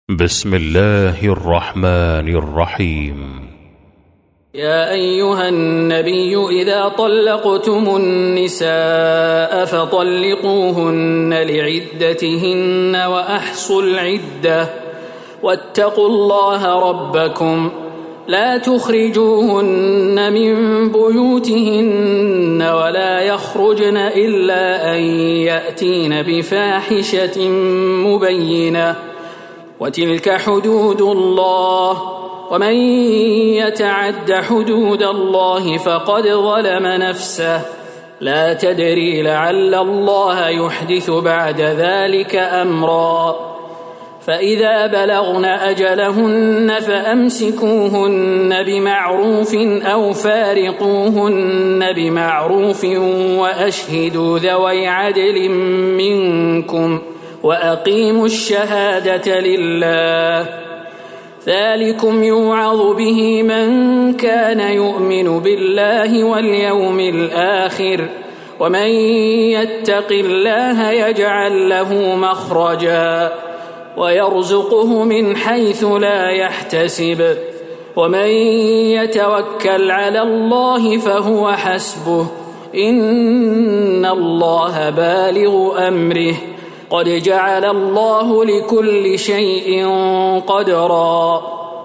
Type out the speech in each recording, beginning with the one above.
بسم الله الرحمن الرحيم. يا أيها النبي إذا طلقتم النساء فطلقوهن لعدتهن وأحصوا العدة واتقوا الله ربكم لا تخرجوهن من بيوتهن ولا يخرجن إلا أن يأتين بفاحشة مبينة وتلك حدود الله ومن يتعد حدود الله فقد ظلم نفسه لا تدري لعل الله يحدث بعد ذلك أمرا فإذا بلغن أجلهن فأمسكوهن بمعروف أو فارقوهن بمعروف وأشهدوا ذوي عدل منكم وأقيموا الشهادة لله ذلكم يوعظ به من كان يؤمن بالله واليوم الآخر ومن يتق الله يجعل له مخرجا ويرزقه من حيث لا يحتسب ومن يتوكل على الله فهو حسبه إن الله بالغ أمره قد جعل الله لكل شيء قدرا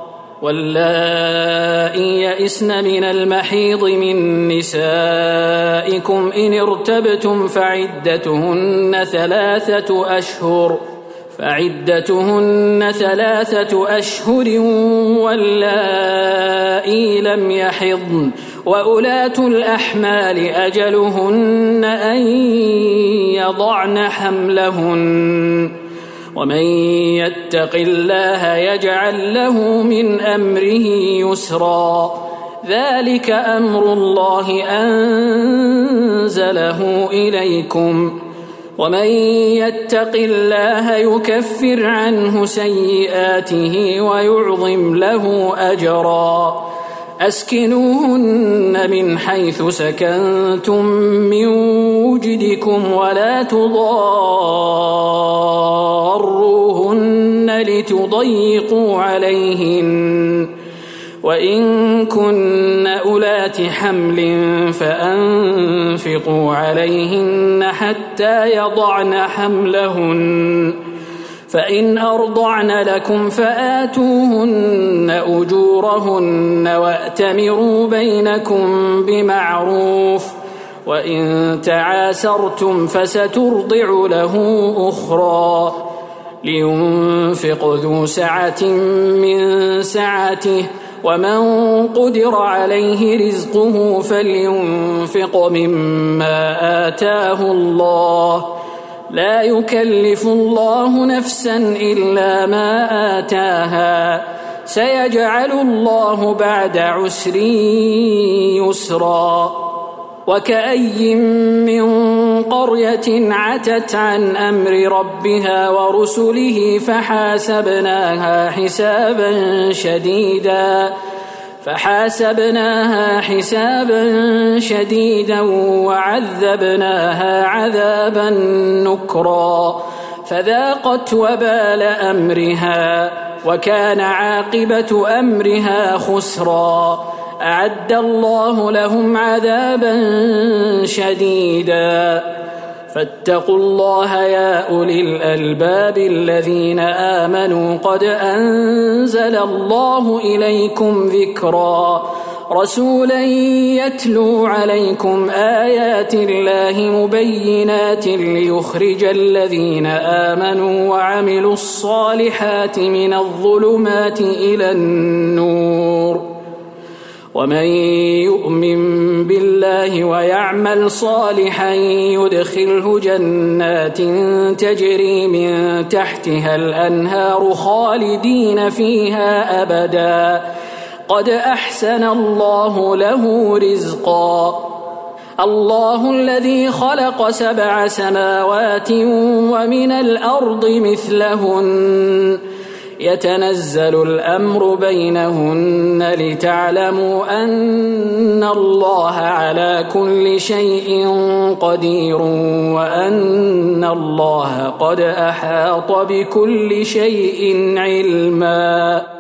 واللائي يئسن من المحيض من نسائكم إن ارتبتم فعدتهن ثلاثة أشهر واللائي لم يحضن وأولاة الأحمال أجلهن أن يضعن حملهن ومن يتق الله يجعل له من أمره يسرا ذلك أمر الله أنزله إليكم ومن يتق الله يكفر عنه سيئاته ويعظم له أجرا أسكنوهن من حيث سكنتم من وجدكم ولا تضاروهن لتضيقوا عليهن وإن كن أولات حمل فأنفقوا عليهن حتى يضعن حملهن فإن أرضعن لكم فآتوهن أجورهن وأتمروا بينكم بمعروف وإن تعاسرتم فسترضع له أخرى لينفق ذو سعة من سعته ومن قدر عليه رزقه فلينفق مما آتاه الله لا يكلف الله نفسا إلا ما آتاها سيجعل الله بعد عسر يسرا وكأي من قرية عتت عن أمر ربها ورسله فحاسبناها حسابا شديدا وعذبناها عذابا نكرا فذاقت وبال أمرها وكان عاقبة أمرها خسرا أعد الله لهم عذابا شديدا فاتقوا الله يا أولي الألباب الذين آمنوا قد أنزل الله إليكم ذكرا رسولا يتلو عليكم آيات الله مبينات ليخرج الذين آمنوا وعملوا الصالحات من الظلمات إلى النور ومن يؤمن بالله ويعمل صالحا يدخله جنات تجري من تحتها الأنهار خالدين فيها أبدا قد أحسن الله له رزقا الله الذي خلق 7 سماوات ومن الأرض مثلهن يتنزل الأمر بينهن لتعلموا أن الله على كل شيء قدير وأن الله قد أحاط بكل شيء علما.